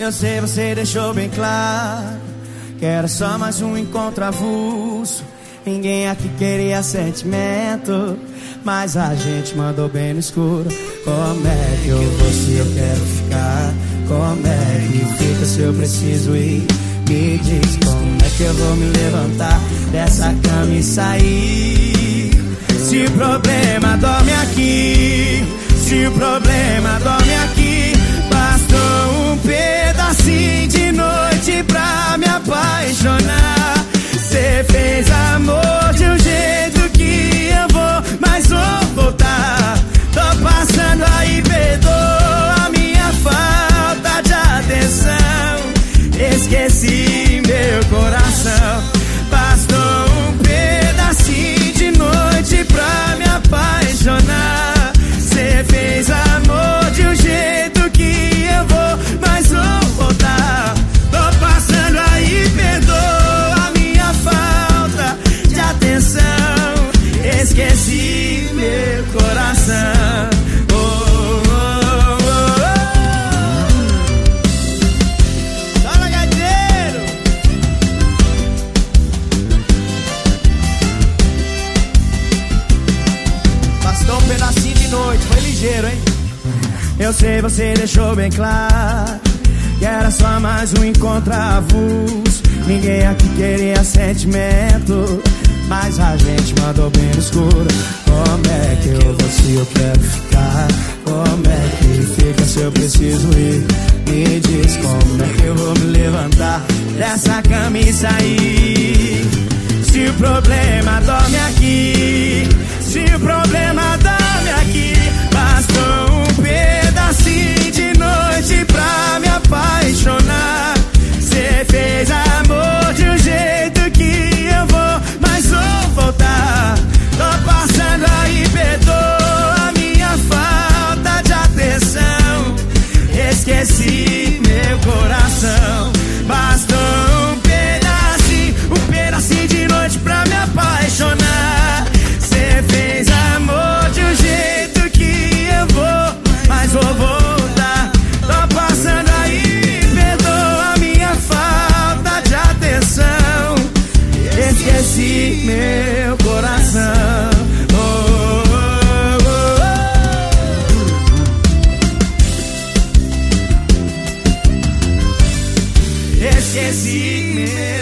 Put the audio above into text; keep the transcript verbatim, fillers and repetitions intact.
Eu sei, você deixou bem claro que era só mais um encontro avulso. Ninguém aqui queria sentimento, mas a gente mandou bem no escuro. Como é que eu vou se eu quero ficar? Como é que fica se eu preciso ir? Me diz como é que eu vou me levantar dessa cama e sair? Se o problema dorme aqui, se o problema dorme aqui, bastou um pedacinho de noite pra me apaixonar. Cê fez amor de um jeito que eu vou, mas vou voltar. Tô passando aí, perdoa a minha falta de atenção. Esqueci meu coração. Bastou um pedacinho de noite pra me apaixonar. Cê fez amor de um jeito que eu vou, mas vou voltar. Tô passando aí, perdoa a minha falta de atenção. Esqueci meu coração. Oh, oh, oh, oh. Fala, gaiteiro! Bastou um pedacinho de noite, foi ligeiro, hein? Eu sei, você deixou bem claro que era só mais um encontro avulso. Ninguém aqui queria sentimento, mas a gente mandou bem no escuro. Como é que eu vou se eu quero ficar? Como é que fica se eu preciso ir? Me diz como é que eu vou me levantar dessa cama e sair? Se o problema dorme aqui, se o problema dorme aqui, bastou um pedacinho de noite pra me apaixonar. Cê fez amor de um jeito que eu vou, mas vou voltar. Tô passando aí, perdoa a minha falta de atenção. Esqueci meu coração. Bastou um pedacinho, um pedacinho de noite pra me apaixonar. Cê fez amor de um jeito que eu vou, mas vou voltar. Tô passando aí, perdoa a minha falta de atenção. Esqueci meu coração. Oh, oh, oh, oh. Esqueci meu